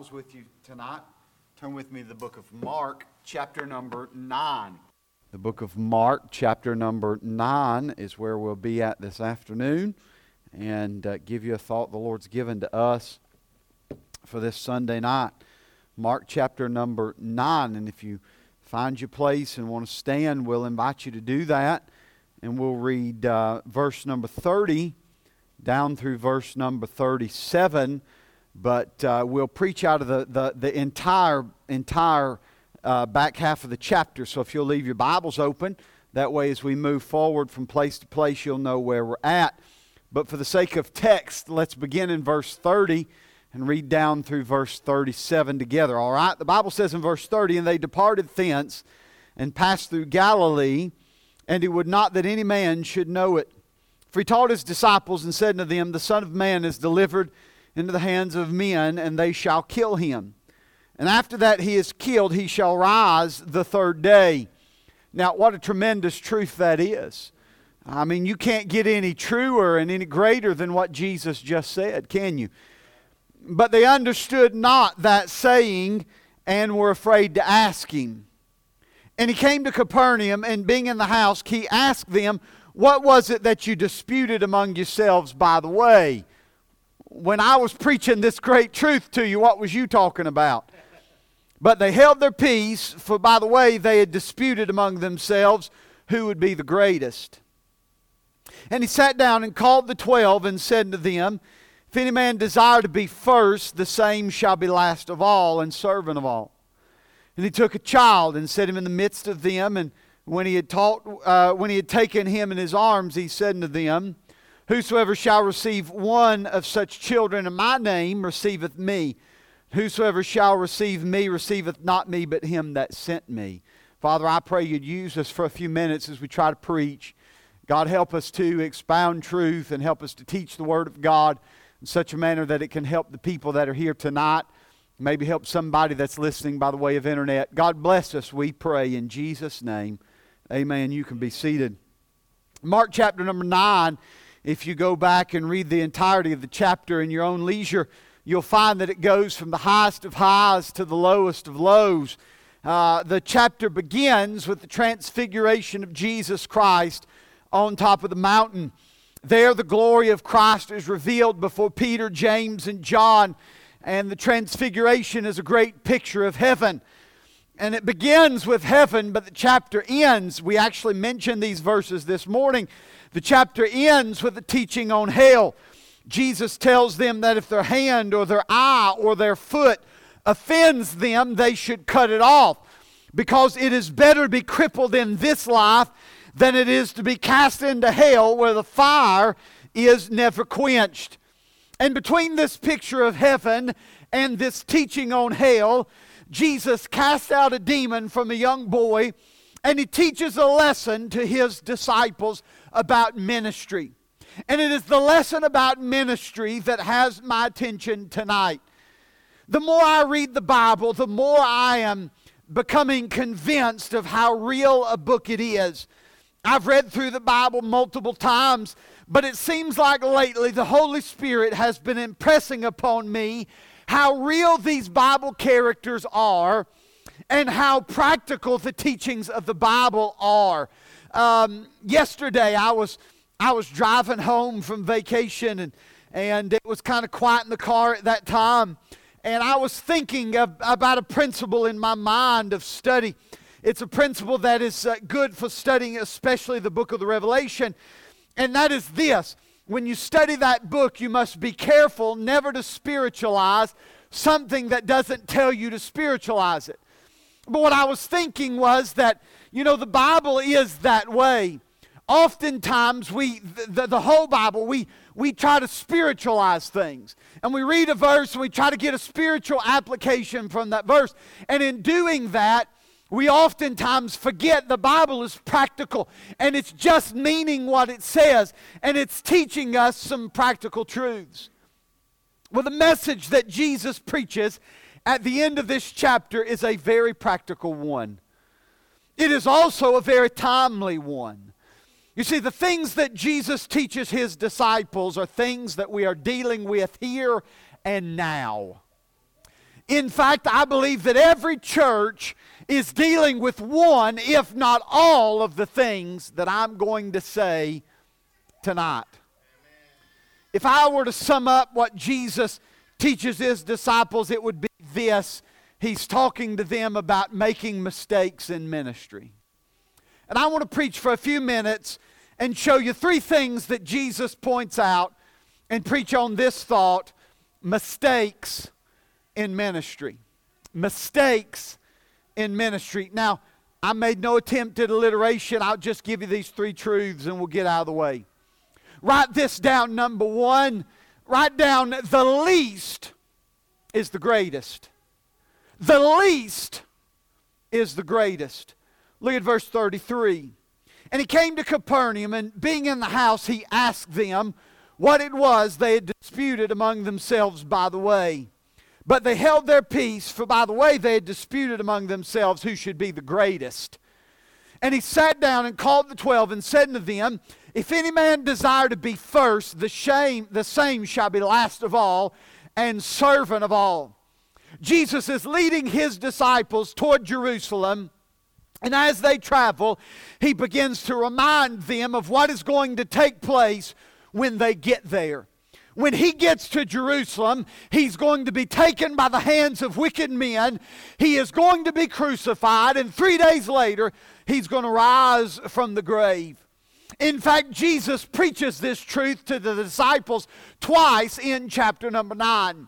Bibles with you tonight, turn with me to the book of Mark, chapter number 9. The book of Mark, chapter number 9 is where we'll be at this afternoon, and give you a thought the Lord's given to us for this Sunday night. Mark chapter number 9, and if you find your place and want to stand, we'll invite you to do that, and we'll read verse number 30 down through verse number 37. But we'll preach out of the entire back half of the chapter. So if you'll leave your Bibles open, that way as we move forward from place to place, you'll know where we're at. But for the sake of text, let's begin in verse 30 and read down through verse 37 together. All right? The Bible says in verse 30, "And they departed thence and passed through Galilee, and he would not that any man should know it. For he taught his disciples and said unto them, The Son of Man is delivered into the hands of men, and they shall kill him. And after that he is killed, he shall rise the third day." Now, what a tremendous truth that is. I mean, you can't get any truer and any greater than what Jesus just said, can you? But they understood not that saying, and were afraid to ask him. And he came to Capernaum, and being in the house, he asked them, "What was it that you disputed among yourselves by the way?" When I was preaching this great truth to you, what was you talking about? But they held their peace, for by the way they had disputed among themselves who would be the greatest. And he sat down and called the 12 and said to them, "If any man desire to be first, the same shall be last of all and servant of all." And he took a child and set him in the midst of them, and when he had taken him in his arms, he said unto them, "Whosoever shall receive one of such children in my name receiveth me. Whosoever shall receive me receiveth not me, but him that sent me." Father, I pray you'd use us for a few minutes as we try to preach. God, help us to expound truth and help us to teach the Word of God in such a manner that it can help the people that are here tonight. Maybe help somebody that's listening by the way of internet. God bless us, we pray in Jesus' name. Amen. You can be seated. Mark chapter number 9. If you go back and read the entirety of the chapter in your own leisure, you'll find that it goes from the highest of highs to the lowest of lows. The chapter begins with the transfiguration of Jesus Christ on top of the mountain. There the glory of Christ is revealed before Peter, James, and John. And the transfiguration is a great picture of heaven. And it begins with heaven, but the chapter ends. We actually mentioned these verses this morning. The chapter ends with the teaching on hell. Jesus tells them that if their hand or their eye or their foot offends them, they should cut it off. Because it is better to be crippled in this life than it is to be cast into hell where the fire is never quenched. And between this picture of heaven and this teaching on hell, Jesus casts out a demon from a young boy, and he teaches a lesson to his disciples about ministry. And it is the lesson about ministry that has my attention tonight. The more I read the Bible, the more I am becoming convinced of how real a book it is. I've read through the Bible multiple times, but it seems like lately the Holy Spirit has been impressing upon me how real these Bible characters are and how practical the teachings of the Bible are. Yesterday I was driving home from vacation, and it was kind of quiet in the car at that time, and I was thinking about a principle in my mind of study. It's a principle that is good for studying especially the book of the Revelation, and that is this: when you study that book, you must be careful never to spiritualize something that doesn't tell you to spiritualize it. But what I was thinking was that, the Bible is that way. Oftentimes, the whole Bible, we try to spiritualize things. And we read a verse and we try to get a spiritual application from that verse. And in doing that, we oftentimes forget the Bible is practical. And it's just meaning what it says. And it's teaching us some practical truths. Well, the message that Jesus preaches at the end of this chapter is a very practical one. It is also a very timely one. You see, the things that Jesus teaches his disciples are things that we are dealing with here and now. In fact, I believe that every church is dealing with one, if not all, of the things that I'm going to say tonight. If I were to sum up what Jesus teaches his disciples, it would be this. He's talking to them about making mistakes in ministry. And I want to preach for a few minutes and show you three things that Jesus points out and preach on this thought: mistakes in ministry. Mistakes in ministry. Now, I made no attempt at alliteration. I'll just give you these three truths and we'll get out of the way. Write this down, number one. Write down, the least is the greatest. The least is the greatest. Look at verse 33. And he came to Capernaum, and being in the house, he asked them what it was they had disputed among themselves by the way. But they held their peace, for by the way they had disputed among themselves who should be the greatest. And he sat down and called the 12 and said unto them, if any man desire to be first, the same shall be last of all and servant of all. Jesus is leading his disciples toward Jerusalem, and as they travel, he begins to remind them of what is going to take place when they get there. When he gets to Jerusalem, he's going to be taken by the hands of wicked men. He is going to be crucified, and 3 days later, he's going to rise from the grave. In fact, Jesus preaches this truth to the disciples twice in chapter number 9.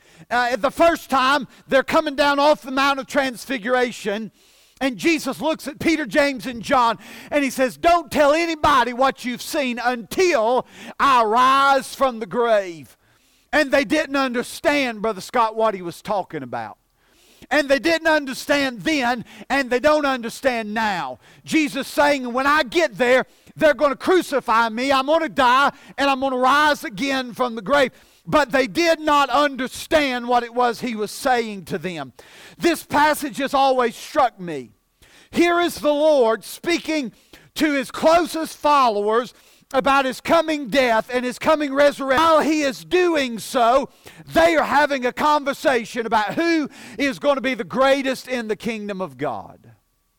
The first time, they're coming down off the Mount of Transfiguration, and Jesus looks at Peter, James, and John, and he says, don't tell anybody what you've seen until I rise from the grave. And they didn't understand, Brother Scott, what he was talking about. And they didn't understand then, and they don't understand now. Jesus saying, when I get there, they're going to crucify me, I'm going to die, and I'm going to rise again from the grave. But they did not understand what it was he was saying to them. This passage has always struck me. Here is the Lord speaking to his closest followers about his coming death and his coming resurrection. While he is doing so, they are having a conversation about who is going to be the greatest in the kingdom of God.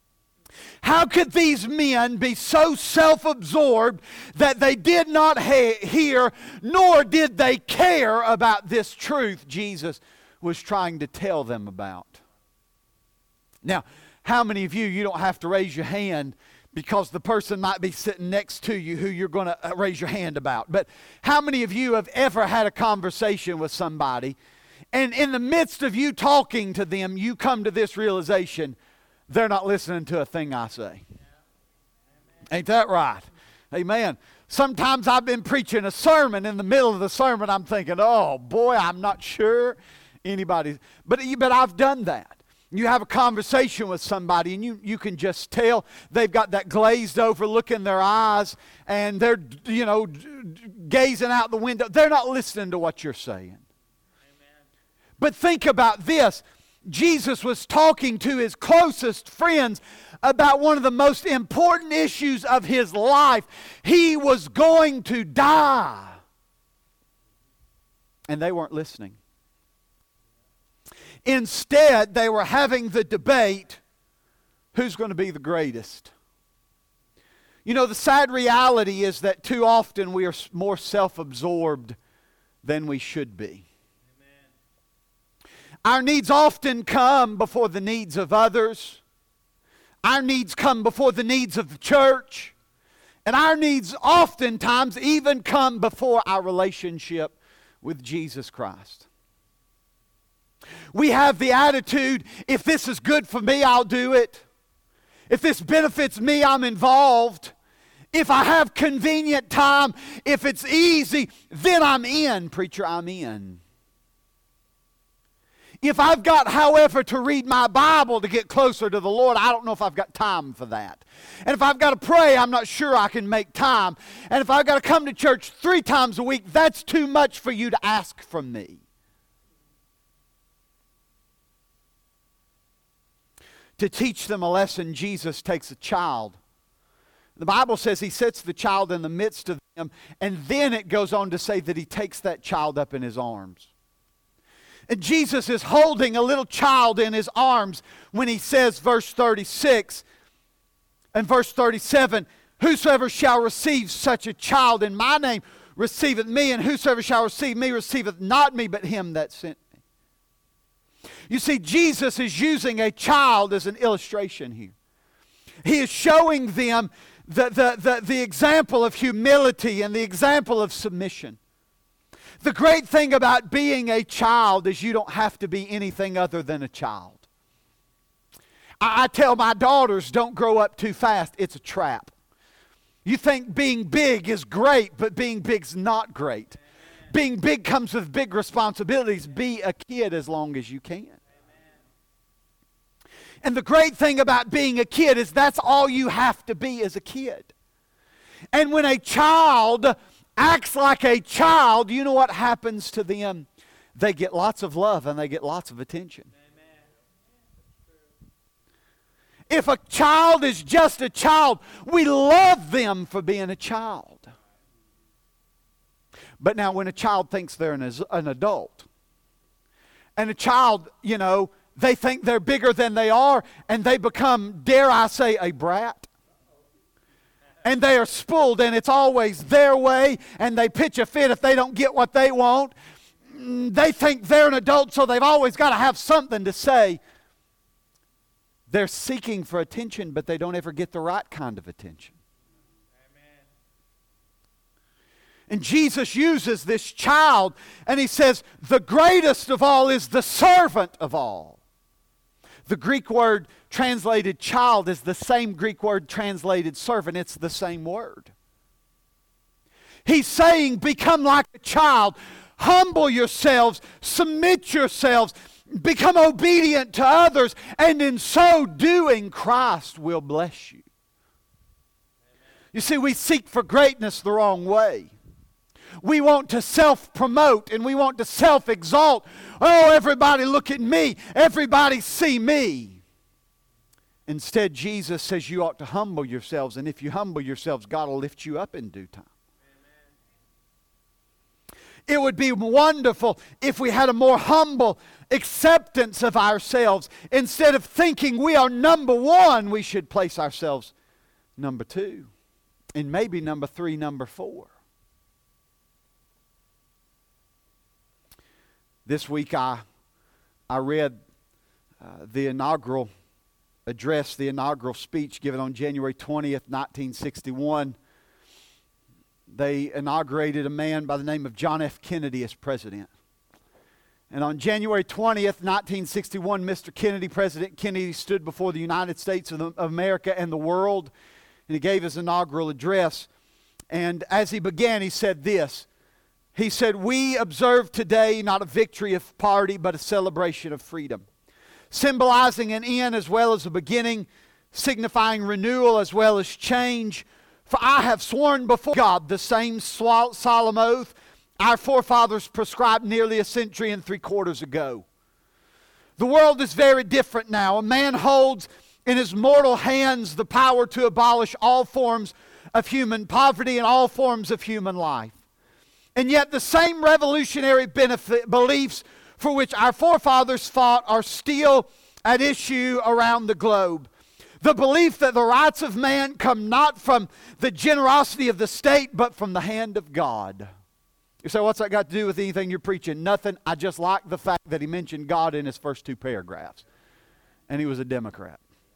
How could these men be so self-absorbed that they did not hear, nor did they care about this truth Jesus was trying to tell them about? Now, how many of you don't have to raise your hand because the person might be sitting next to you who you're going to raise your hand about? But how many of you have ever had a conversation with somebody, and in the midst of you talking to them, you come to this realization, they're not listening to a thing I say? Ain't that right? Amen. Sometimes I've been preaching a sermon. In the middle of the sermon, I'm thinking, oh boy, I'm not sure anybody. But I've done that. You have a conversation with somebody, and you can just tell they've got that glazed over look in their eyes, and they're, gazing out the window. They're not listening to what you're saying. Amen. But think about this. Jesus was talking to his closest friends about one of the most important issues of his life. He was going to die. And they weren't listening. Instead, they were having the debate, who's going to be the greatest? The sad reality is that too often we are more self-absorbed than we should be. Our needs often come before the needs of others. Our needs come before the needs of the church. And our needs oftentimes even come before our relationship with Jesus Christ. We have the attitude, if this is good for me, I'll do it. If this benefits me, I'm involved. If I have convenient time, if it's easy, then I'm in. Preacher, I'm in. If I've got, however, to read my Bible to get closer to the Lord, I don't know if I've got time for that. And if I've got to pray, I'm not sure I can make time. And if I've got to come to church 3 times a week, that's too much for you to ask from me. To teach them a lesson, Jesus takes a child. The Bible says he sets the child in the midst of them, and then it goes on to say that he takes that child up in his arms. And Jesus is holding a little child in his arms when he says, verse 36 and verse 37, whosoever shall receive such a child in my name receiveth me, and whosoever shall receive me receiveth not me, but him that sent me. You see, Jesus is using a child as an illustration here. He is showing them the example of humility and the example of submission. The great thing about being a child is you don't have to be anything other than a child. I tell my daughters, don't grow up too fast. It's a trap. You think being big is great, but being big's not great. Being big comes with big responsibilities. Be a kid as long as you can. And the great thing about being a kid is that's all you have to be as a kid. And when a child acts like a child, you know what happens to them? They get lots of love and they get lots of attention. If a child is just a child, we love them for being a child. But now when a child thinks they're an adult, and a child, they think they're bigger than they are, and they become, dare I say, a brat. And they are spoiled, and it's always their way, and they pitch a fit if they don't get what they want. They think they're an adult, so they've always got to have something to say. They're seeking for attention, but they don't ever get the right kind of attention. Amen. And Jesus uses this child, and he says, the greatest of all is the servant of all. The Greek word translated child is the same Greek word translated servant. It's the same word. He's saying, become like a child. Humble yourselves. Submit yourselves. Become obedient to others, and in so doing, Christ will bless you. You see, we seek for greatness the wrong way. We want to self-promote and we want to self-exalt. Oh, everybody look at me. Everybody see me. Instead, Jesus says you ought to humble yourselves, and if you humble yourselves, God will lift you up in due time. It would be wonderful if we had a more humble acceptance of ourselves. Instead of thinking we are number one, we should place ourselves number two. And maybe number three, number four. This week I read the inaugural address, the inaugural speech given on January 20th, 1961. They inaugurated a man by the name of John F. Kennedy as president. And on January 20th, 1961, Mr. Kennedy, President Kennedy, stood before the United States of America and the world, and he gave his inaugural address. And as he began, he said this. He said, "We observe today not a victory of party, but a celebration of freedom, symbolizing an end as well as a beginning, signifying renewal as well as change. For I have sworn before God the same solemn oath our forefathers prescribed nearly a century and 3/4 ago. The world is very different now. A man holds in his mortal hands the power to abolish all forms of human poverty and all forms of human life. And yet the same revolutionary beliefs for which our forefathers fought are still at issue around the globe. The belief that the rights of man come not from the generosity of the state, but from the hand of God." You say, what's that got to do with anything you're preaching? Nothing. I just like the fact that he mentioned God in his first 2 paragraphs. And he was a Democrat.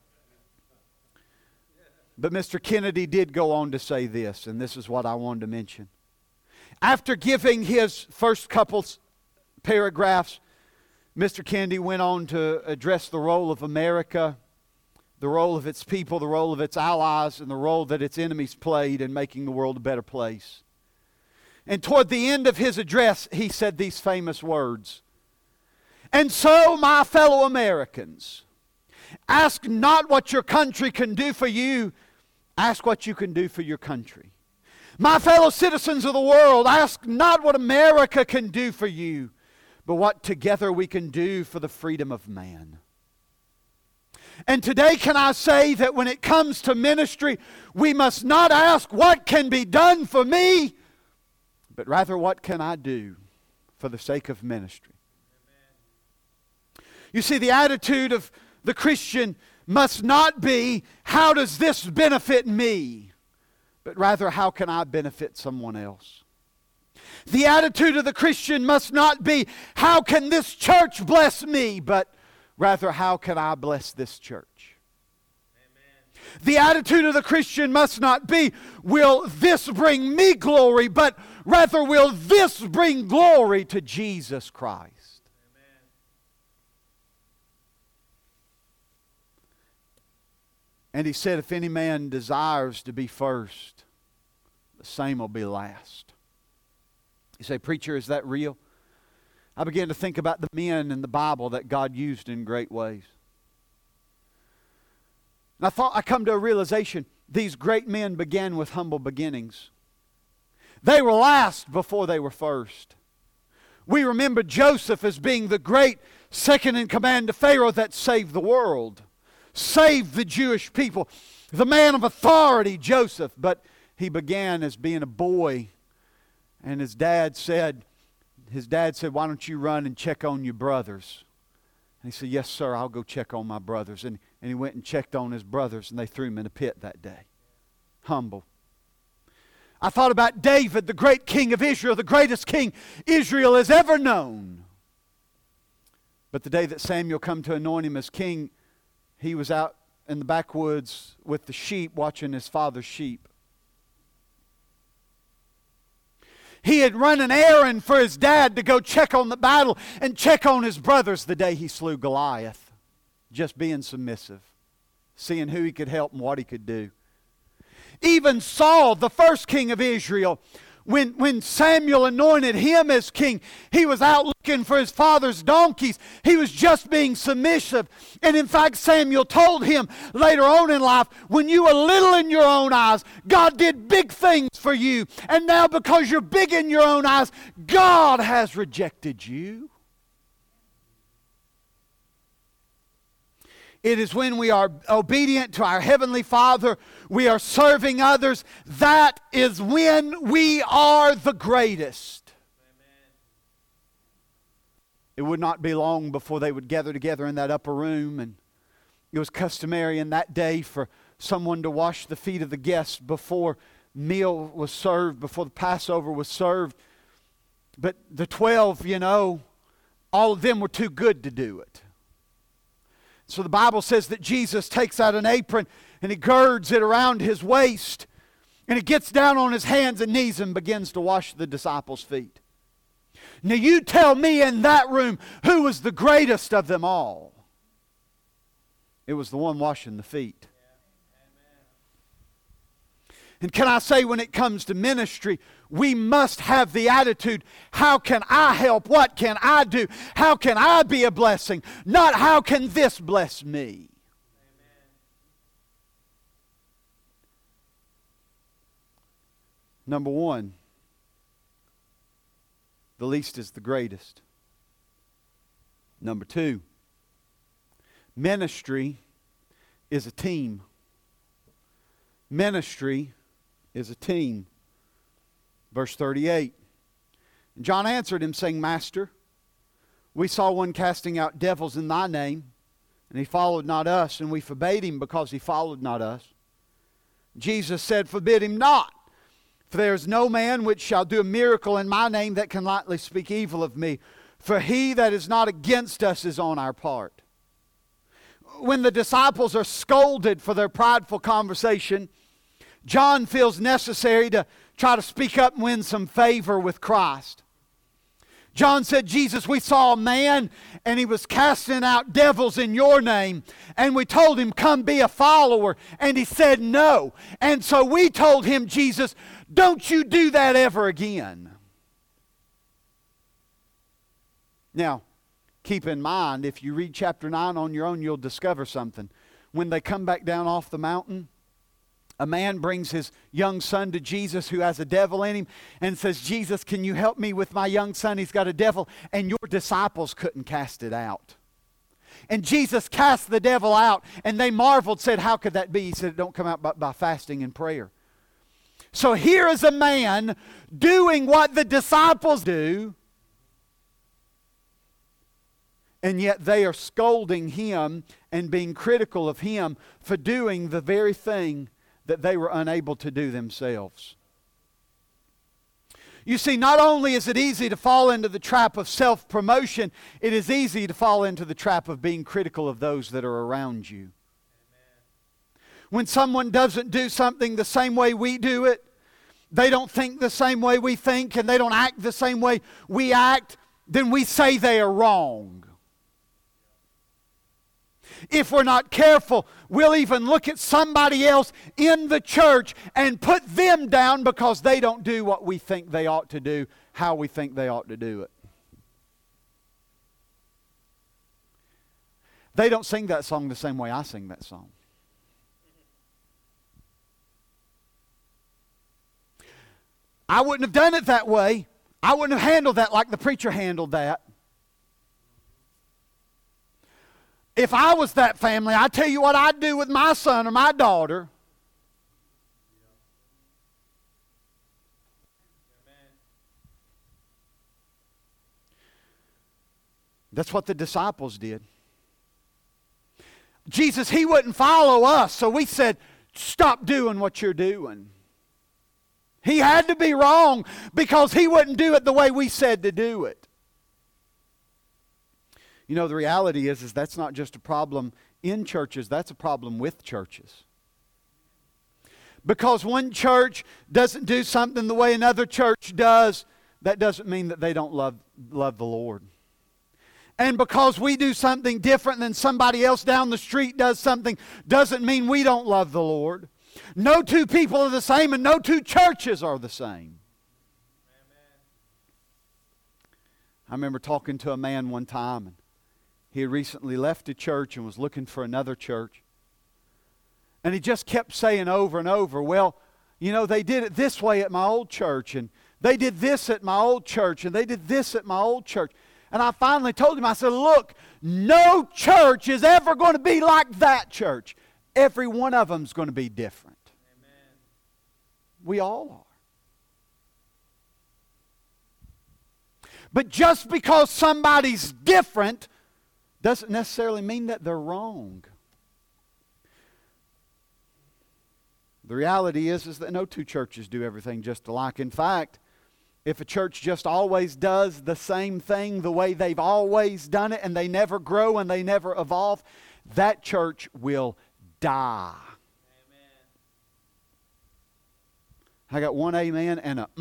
But Mr. Kennedy did go on to say this, and this is what I wanted to mention. After giving his first couple paragraphs, Mr. Kennedy went on to address the role of America, the role of its people, the role of its allies, and the role that its enemies played in making the world a better place. And toward the end of his address, he said these famous words. "And so, my fellow Americans, ask not what your country can do for you, ask what you can do for your country. My fellow citizens of the world, ask not what America can do for you, but what together we can do for the freedom of man." And today can I say that when it comes to ministry, we must not ask what can be done for me, but rather what can I do for the sake of ministry. You see, the attitude of the Christian must not be, how does this benefit me? But rather, how can I benefit someone else? The attitude of the Christian must not be, how can this church bless me? But rather, how can I bless this church? Amen. The attitude of the Christian must not be, will this bring me glory? But rather, will this bring glory to Jesus Christ? And he said, if any man desires to be first, the same will be last. You say, preacher, is that real? I began to think about the men in the Bible that God used in great ways. And I come to a realization, these great men began with humble beginnings. They were last before they were first. We remember Joseph as being the great second in command to Pharaoh that saved the world. Saved the Jewish people. The man of authority, Joseph. But he began as being a boy. And his dad said, why don't you run and check on your brothers? And he said, yes, sir, I'll go check on my brothers. And he went and checked on his brothers, and they threw him in a pit that day. Humble. I thought about David, the great king of Israel, the greatest king Israel has ever known. But the day that Samuel come to anoint him as king, he was out in the backwoods with the sheep, watching his father's sheep. He had run an errand for his dad to go check on the battle and check on his brothers the day he slew Goliath. Just being submissive. Seeing who he could help and what he could do. Even Saul, the first king of Israel, when Samuel anointed him as king, he was out looking for his father's donkeys. He was just being submissive. And in fact, Samuel told him later on in life, when you were little in your own eyes, God did big things for you. And now because you're big in your own eyes, God has rejected you. It is when we are obedient to our Heavenly Father, we are serving others, that is when we are the greatest. Amen. It would not be long before they would gather together in that upper room, and it was customary in that day for someone to wash the feet of the guests before meal was served, before the Passover was served. But the 12, all of them were too good to do it. So the Bible says that Jesus takes out an apron and he girds it around his waist, and he gets down on his hands and knees and begins to wash the disciples' feet. Now you tell me in that room who was the greatest of them all. It was the one washing the feet. And can I say, when it comes to ministry, we must have the attitude, how can I help? What can I do? How can I be a blessing? Not how can this bless me? Amen. Number one, the least is the greatest. Number two, ministry is a team. Ministry is a team. Verse 38. And John answered him, saying, Master, we saw one casting out devils in thy name, and he followed not us, and we forbade him because he followed not us. Jesus said, Forbid him not, for there is no man which shall do a miracle in my name that can lightly speak evil of me. For he that is not against us is on our part. When the disciples are scolded for their prideful conversation, John feels necessary to try to speak up and win some favor with Christ. John said, Jesus, we saw a man and he was casting out devils in your name. And we told him, come be a follower. And he said no. And so we told him, Jesus, don't you do that ever again. Now, keep in mind, if you read chapter 9 on your own, you'll discover something. When they come back down off the mountain, a man brings his young son to Jesus who has a devil in him and says, Jesus, can you help me with my young son? He's got a devil. And your disciples couldn't cast it out. And Jesus cast the devil out, and they marveled, said, how could that be? He said, it don't come out but by fasting and prayer. So here is a man doing what the disciples do, And yet they are scolding him and being critical of him for doing the very thing that they were unable to do themselves. You see, not only is it easy to fall into the trap of self-promotion, it is easy to fall into the trap of being critical of those that are around you. When someone doesn't do something the same way we do it, they don't think the same way we think, and they don't act the same way we act, then we say they are wrong. If we're not careful, we'll even look at somebody else in the church and put them down because they don't do what we think they ought to do, how we think they ought to do it. They don't sing that song the same way I sing that song. I wouldn't have done it that way. I wouldn't have handled that like the preacher handled that. If I was that family, I tell you what I'd do with my son or my daughter. That's what the disciples did. Jesus, He wouldn't follow us, so we said, stop doing what you're doing. He had to be wrong because He wouldn't do it the way we said to do it. You know, the reality is that's not just a problem in churches, that's a problem with churches. Because one church doesn't do something the way another church does, that doesn't mean that they don't love the Lord. And because we do something different than somebody else down the street does something, doesn't mean we don't love the Lord. No two people are the same, and no two churches are the same. I remember talking to a man one time, and he had recently left a church and was looking for another church. And he just kept saying over and over, well, you know, they did it this way at my old church, and they did this at my old church, and they did this at my old church. And I finally told him, I said, look, no church is ever going to be like that church. Every one of them is going to be different. Amen. We all are. But just because somebody's different doesn't necessarily mean that they're wrong. The reality is that no two churches do everything just alike. In fact, if a church just always does the same thing the way they've always done it and they never grow and they never evolve, that church will die. Amen. I got one amen and a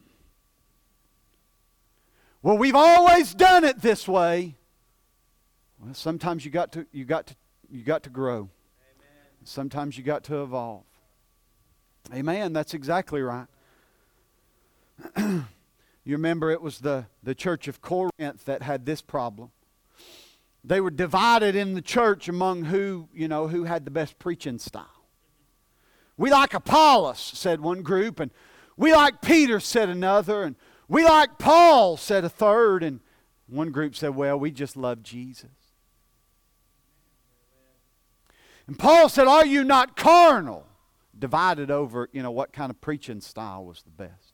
Well, we've always done it this way. Well, sometimes you got to grow. Amen. Sometimes you got to evolve. Amen. That's exactly right. You remember it was the church of Corinth that had this problem. They were divided in the church among who had the best preaching style. We like Apollos, said one group, and we like Peter, said another, and we like Paul, said a third, and one group said, well, we just love Jesus. And Paul said, are you not carnal? Divided over, what kind of preaching style was the best.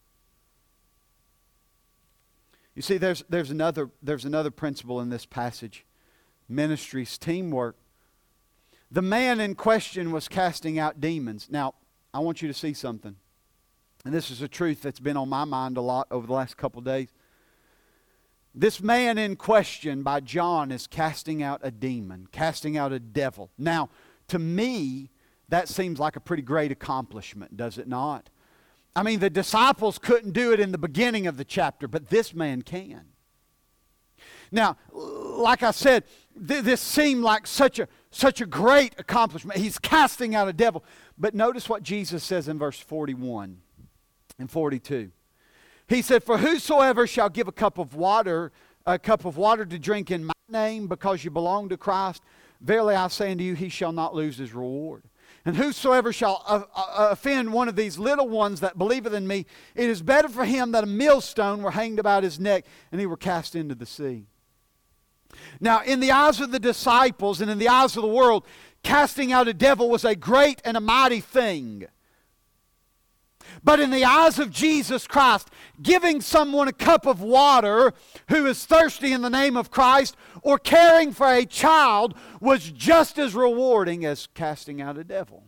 You see, there's another principle in this passage. Ministry's teamwork. The man in question was casting out demons. Now, I want you to see something. And this is a truth that's been on my mind a lot over the last couple of days. This man in question by John is casting out a demon, casting out a devil. Now, to me, that seems like a pretty great accomplishment, does it not? I mean, the disciples couldn't do it in the beginning of the chapter, but this man can. Now, like I said, this seemed like such a great accomplishment. He's casting out a devil. But notice what Jesus says in verse 41 and 42. He said, for whosoever shall give a cup of water to drink in my name, because you belong to Christ, verily I say unto you, he shall not lose his reward. And whosoever shall offend one of these little ones that believeth in me, it is better for him that a millstone were hanged about his neck, and he were cast into the sea. Now, in the eyes of the disciples and in the eyes of the world, casting out a devil was a great and a mighty thing. But in the eyes of Jesus Christ, giving someone a cup of water who is thirsty in the name of Christ, or caring for a child was just as rewarding as casting out a devil.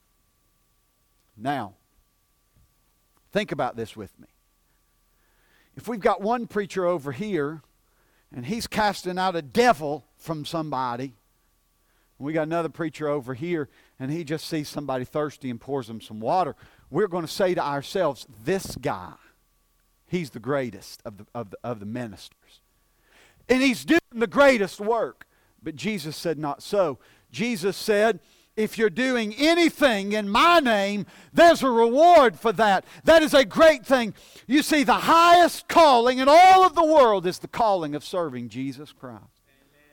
Now, think about this with me. If we've got one preacher over here and he's casting out a devil from somebody, and we got another preacher over here and he just sees somebody thirsty and pours them some water, we're going to say to ourselves, this guy, he's the greatest of the ministers. And he's doing the greatest work. But Jesus said not so. Jesus said, if you're doing anything in my name, there's a reward for that. That is a great thing. You see, the highest calling in all of the world is the calling of serving Jesus Christ. Amen.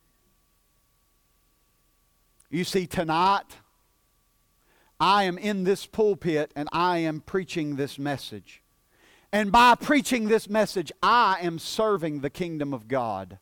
You see, tonight, I am in this pulpit and I am preaching this message. And by preaching this message, I am serving the kingdom of God.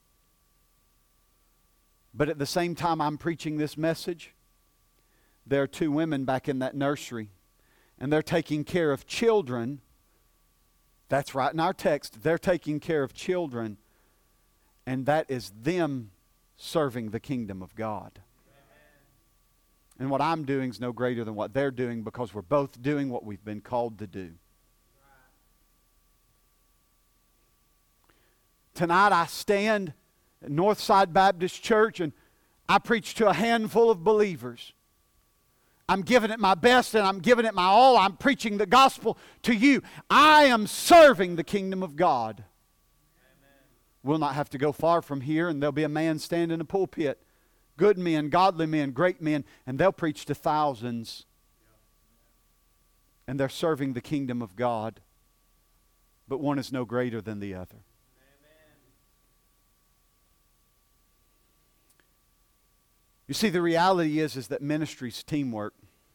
But at the same time I'm preaching this message, there are two women back in that nursery, and they're taking care of children. That's right in our text. They're taking care of children, and that is them serving the kingdom of God. Amen. And what I'm doing is no greater than what they're doing, because we're both doing what we've been called to do. Tonight I stand at Northside Baptist Church and I preach to a handful of believers. I'm giving it my best and I'm giving it my all. I'm preaching the gospel to you. I am serving the kingdom of God. Amen. We'll not have to go far from here, and there'll be a man standing in a pulpit. Good men, godly men, great men, and they'll preach to thousands. And they're serving the kingdom of God. But one is no greater than the other. You see, the reality is that ministry's teamwork.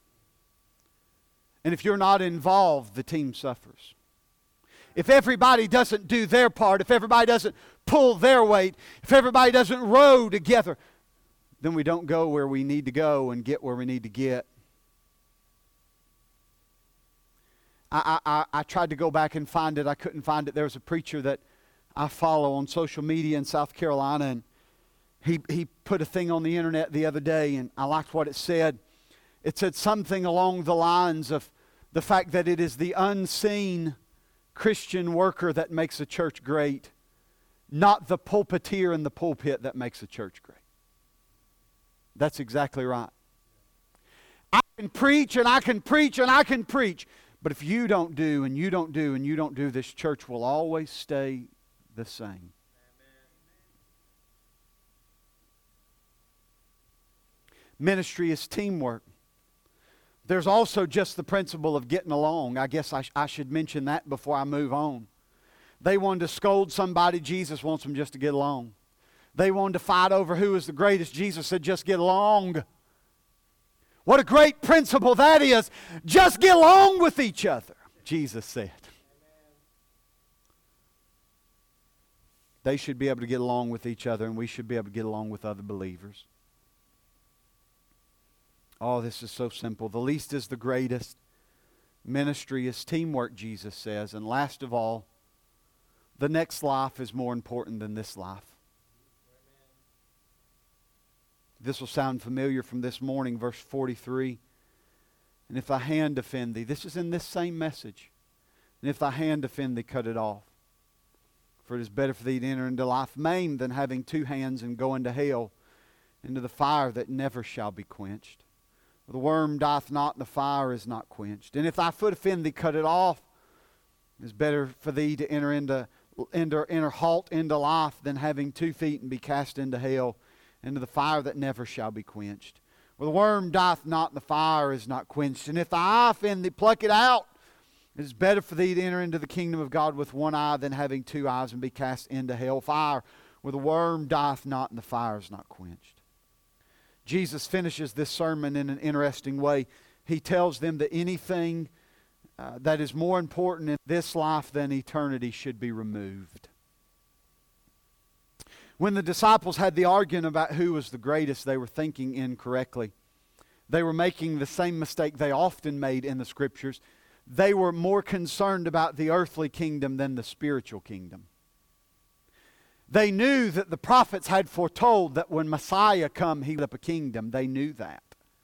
And if you're not involved, the team suffers. If everybody doesn't do their part, if everybody doesn't pull their weight, if everybody doesn't row together, then we don't go where we need to go and get where we need to get. I tried to go back and find it. I couldn't find it. There was a preacher that I follow on social media in South Carolina, and he put a thing on the internet the other day, and I liked what it said. It said something along the lines of the fact that it is the unseen Christian worker that makes a church great, not the pulpiteer in the pulpit that makes a church great. That's exactly right. I can preach and I can preach and I can preach, but if you don't do and you don't do and you don't do, this church will always stay the same. Ministry is teamwork. There's also just the principle of getting along. I guess I should mention that before I move on. They wanted to scold somebody. Jesus wants them just to get along. They wanted to fight over who is the greatest. Jesus said, just get along. What a great principle that is. Just get along with each other, Jesus said. They should be able to get along with each other, and we should be able to get along with other believers. Oh, this is so simple. The least is the greatest. Ministry is teamwork, Jesus says. And last of all, the next life is more important than this life. This will sound familiar from this morning, verse 43. And if thy hand offend thee, this is in this same message. And if thy hand offend thee, cut it off. For it is better for thee to enter into life maimed than having two hands and go into hell, into the fire that never shall be quenched. The worm dieth not, and the fire is not quenched. And if thy foot offend thee, cut it off. It is better for thee to enter halt into life than having 2 feet and be cast into hell, into the fire that never shall be quenched. For the worm dieth not, and the fire is not quenched. And if thy eye offend thee, pluck it out. It is better for thee to enter into the kingdom of God with one eye than having 2 eyes and be cast into hell fire, where the worm dieth not, and the fire is not quenched. Jesus finishes this sermon in an interesting way. He tells them that anything that is more important in this life than eternity should be removed. When the disciples had the argument about who was the greatest, they were thinking incorrectly. They were making the same mistake they often made in the Scriptures. They were more concerned about the earthly kingdom than the spiritual kingdom. They knew that the prophets had foretold that when Messiah come, he would set up a kingdom. They knew that.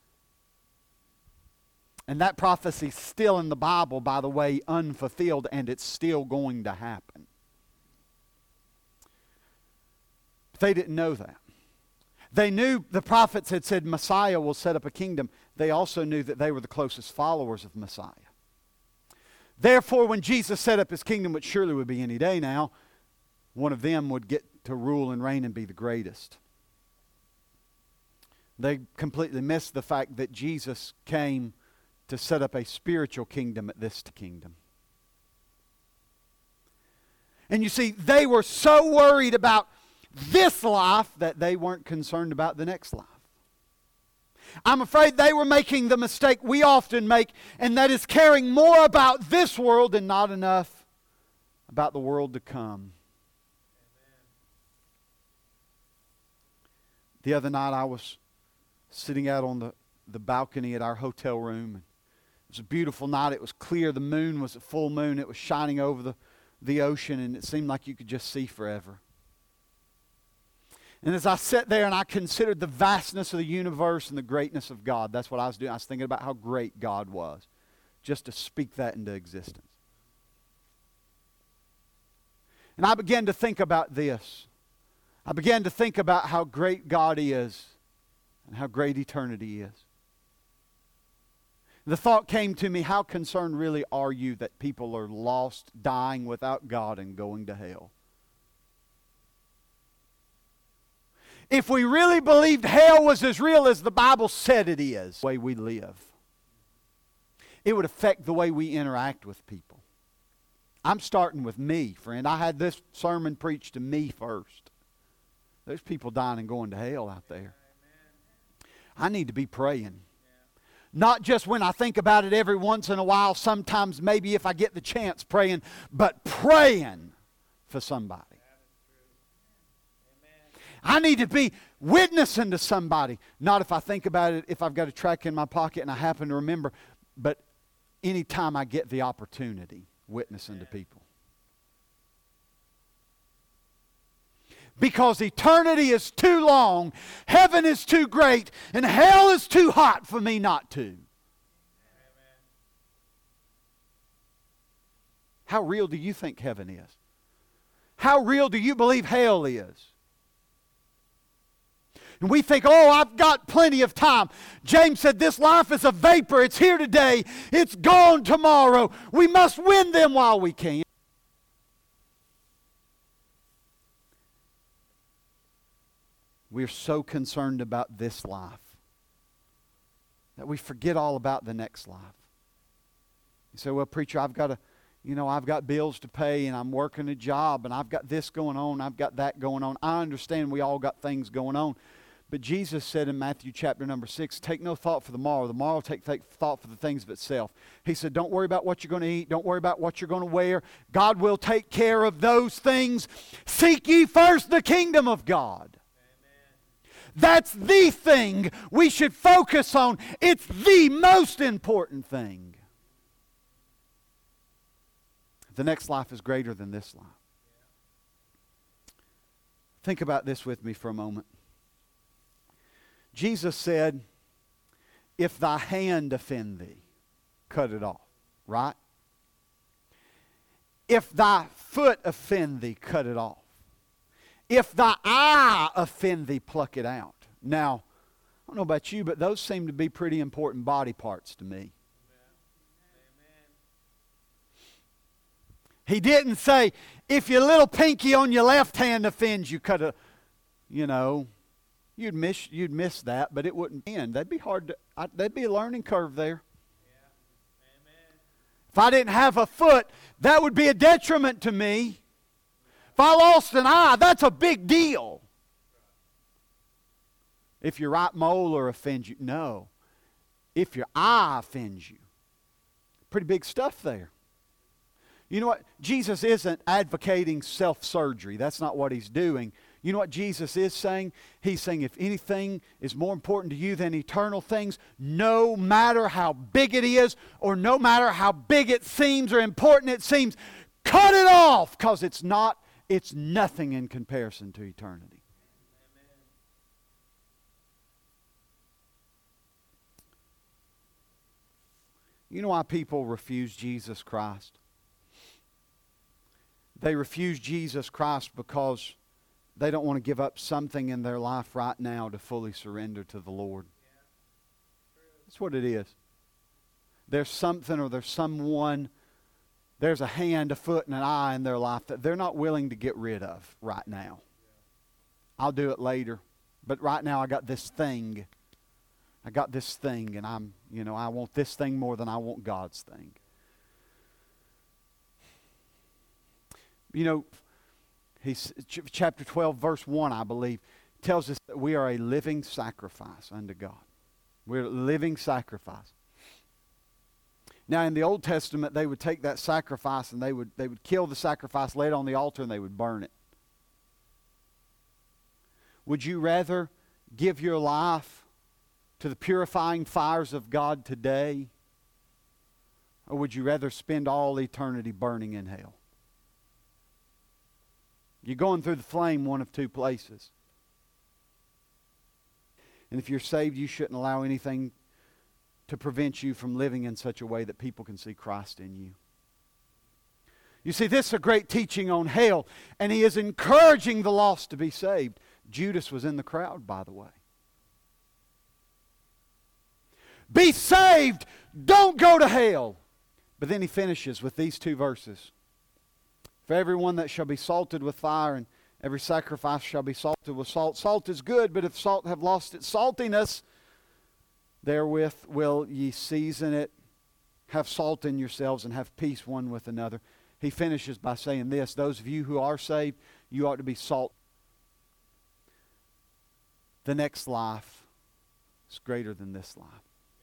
And that prophecy is still in the Bible, by the way, unfulfilled, and it's still going to happen. But they didn't know that. They knew the prophets had said Messiah will set up a kingdom. They also knew that they were the closest followers of Messiah. Therefore, when Jesus set up his kingdom, which surely would be any day now, one of them would get to rule and reign and be the greatest. They completely missed the fact that Jesus came to set up a spiritual kingdom at this kingdom. And you see, they were so worried about this life that they weren't concerned about the next life. I'm afraid they were making the mistake we often make, and that is caring more about this world and not enough about the world to come. The other night I was sitting out on the balcony at our hotel room. It was a beautiful night. It was clear. The moon was a full moon. It was shining over the ocean, and it seemed like you could just see forever. And as I sat there and I considered the vastness of the universe and the greatness of God, that's what I was doing. I was thinking about how great God was, just to speak that into existence. And I began to think about this. I began to think about how great God is and how great eternity is. The thought came to me, how concerned really are you that people are lost, dying without God and going to hell? If we really believed hell was as real as the Bible said it is, the way we live, it would affect the way we interact with people. I'm starting with me, friend. I had this sermon preached to me first. There's people dying and going to hell out there. I need to be praying. Not just when I think about it every once in a while, sometimes maybe if I get the chance praying, but praying for somebody. I need to be witnessing to somebody. Not if I think about it, if I've got a tract in my pocket and I happen to remember, but anytime I get the opportunity, witnessing to people. Because eternity is too long, heaven is too great, and hell is too hot for me not to. Amen. How real do you think heaven is? How real do you believe hell is? And we think, oh, I've got plenty of time. James said this life is a vapor. It's here today. It's gone tomorrow. We must win them while we can. We're so concerned about this life that we forget all about the next life. You say, well, preacher, I've got bills to pay and I'm working a job and I've got this going on, I've got that going on. I understand we all got things going on. But Jesus said in Matthew chapter number 6, take no thought for the morrow. The morrow take thought for the things of itself. He said, don't worry about what you're going to eat. Don't worry about what you're going to wear. God will take care of those things. Seek ye first the kingdom of God. That's the thing we should focus on. It's the most important thing. The next life is greater than this life. Think about this with me for a moment. Jesus said, if thy hand offend thee, cut it off. Right? If thy foot offend thee, cut it off. If thy eye offend thee, pluck it out. Now, I don't know about you, but those seem to be pretty important body parts to me. Amen. He didn't say, if your little pinky on your left hand offends you, cut it. You'd miss that, but it wouldn't end. That'd be hard to. That'd be a learning curve there. Yeah. Amen. If I didn't have a foot, that would be a detriment to me. If I lost an eye, that's a big deal. If your right molar offends you, no. If your eye offends you, pretty big stuff there. You know what? Jesus isn't advocating self-surgery. That's not what he's doing. You know what Jesus is saying? He's saying if anything is more important to you than eternal things, no matter how big it is or no matter how big it seems or important it seems, cut it off because it's not it's nothing in comparison to eternity. You know why people refuse Jesus Christ? They refuse Jesus Christ because they don't want to give up something in their life right now to fully surrender to the Lord. That's what it is. There's something or there's someone, there's a hand, a foot, and an eye in their life that they're not willing to get rid of right now. I'll do it later. But right now I got this thing. I got this thing, and I want this thing more than I want God's thing. You know, chapter 12, verse 1, I believe, tells us that we are a living sacrifice unto God. We're a living sacrifice. Now, in the Old Testament, they would take that sacrifice and they would kill the sacrifice, lay it on the altar, and they would burn it. Would you rather give your life to the purifying fires of God today? Or would you rather spend all eternity burning in hell? You're going through the flame one of two places. And if you're saved, you shouldn't allow anything to prevent you from living in such a way that people can see Christ in you. You see, this is a great teaching on hell, and he is encouraging the lost to be saved. Judas was in the crowd, by the way. Be saved. Don't go to hell. But then he finishes with these two verses. For everyone that shall be salted with fire, and every sacrifice shall be salted with salt. Salt is good, but if salt have lost its saltiness, therewith will ye season it. Have salt in yourselves and have peace one with another. He finishes by saying this. Those of you who are saved, you ought to be salt. The next life is greater than this life.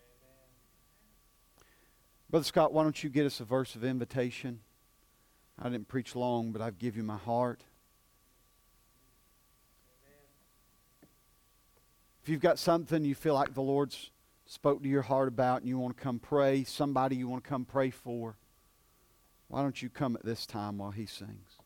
Brother Scott, why don't you get us a verse of invitation? I didn't preach long, but I've given you my heart. If you've got something you feel like the Lord's spoke to your heart about and you want to come pray, somebody you want to come pray for, why don't you come at this time while he sings?